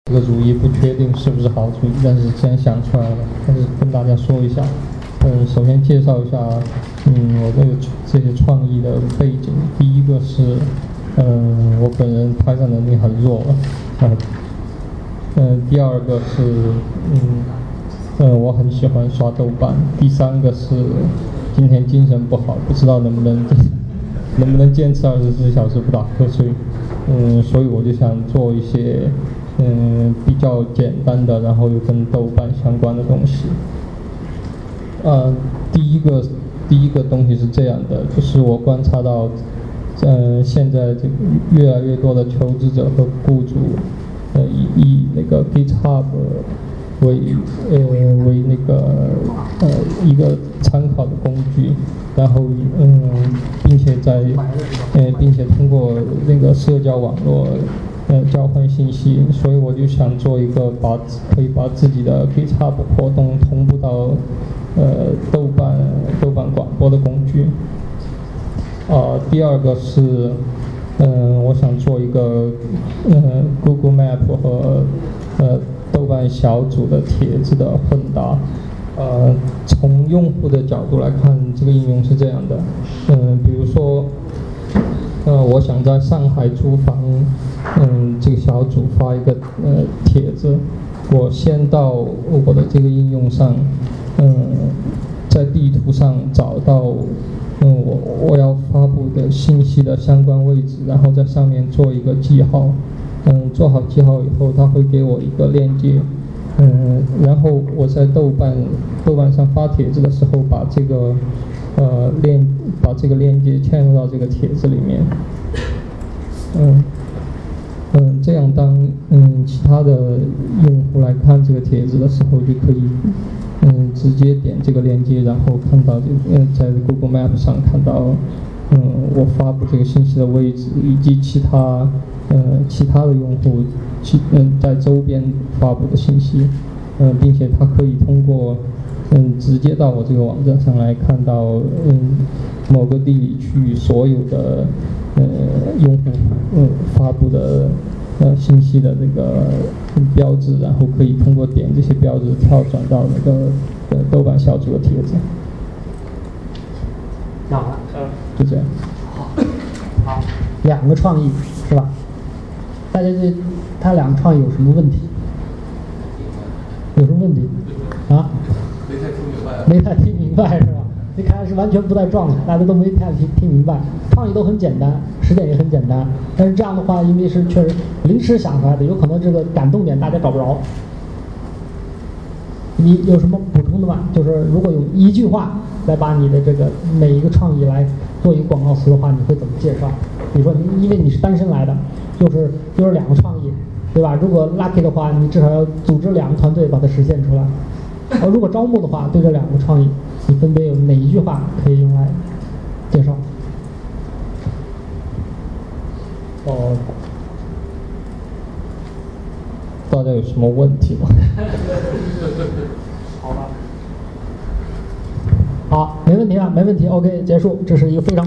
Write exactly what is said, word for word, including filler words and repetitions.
这个主意不确定是不是好主意，但是既然想出来了，还是跟大家说一下。嗯，首先介绍一下，嗯，我这个这些创意的背景。第一个是，嗯，我本人拍照能力很弱，啊，嗯，第二个是，嗯，嗯，我很喜欢刷豆瓣。第三个是，今天精神不好，不知道能不能能不能坚持二十四小时不打瞌睡。嗯，所以我就想做一些，嗯，比较简单的，然后又跟豆瓣相关的东西。呃，第一个第一个东西是这样的，就是我观察到，呃，现在这个越来越多的求职者和雇主，呃，以以那个 GitHub 为呃为那个呃一个参考的工具，然后嗯，并且在呃并且通过那个社交网络呃交换信息，所以我就想做一个把可以把自己的 GitHub 活动同步到呃豆瓣豆瓣广播的工具。啊、呃，第二个是，嗯、呃，我想做一个呃 Google Map 和呃豆瓣小组的帖子的混搭。呃，从用户的角度来看，这个应用是这样的，嗯、呃，比如说，呃，我想在上海租房，嗯，这个小组发一个呃帖子，我先到我的这个应用上，嗯，在地图上找到，嗯，我我要发布的信息的相关位置，然后在上面做一个记号，嗯，做好记号以后，它会给我一个链接，嗯，然后我在豆瓣豆瓣上发帖子的时候，把这个呃链把这个链接嵌入到这个帖子里面，嗯嗯，这样当嗯其他的用户来看这个帖子的时候，就可以嗯直接点这个链接，然后看到这个呃在 Google Map 上看到嗯我发布这个信息的位置，以及其他呃其他的用户其嗯在周边发布的信息，嗯，并且它可以通过嗯直接到我这个网站上来看到嗯某个地理区域所有的呃用户嗯发布的呃信息的这个标志，然后可以通过点这些标志跳转到那个呃豆瓣小组的帖子。 好了， 就这样。 好，好，两个创意是吧？大家对他两个创意有什么问题？有什么问题？啊？ 没太听明白。 没太听明白是吧？一开始完全不在状态，大家都没太听听明白。创意都很简单，实践也很简单，但是这样的话，因为是确实临时想出来的，有可能这个感动点大家找不着。你有什么补充的吗？就是如果用一句话来把你的这个每一个创意来做一个广告词的话，你会怎么介绍？比如说你因为你是单身来的，就是就是两个创意，对吧？如果 lucky 的话，你至少要组织两个团队把它实现出来。而如果招募的话，对这两个创意，你分别有哪一句话可以用来介绍？ 哦，大家有什么问题吗？ 好吧。好，没问题啊，没问题。OK， 结束。这是一个非常。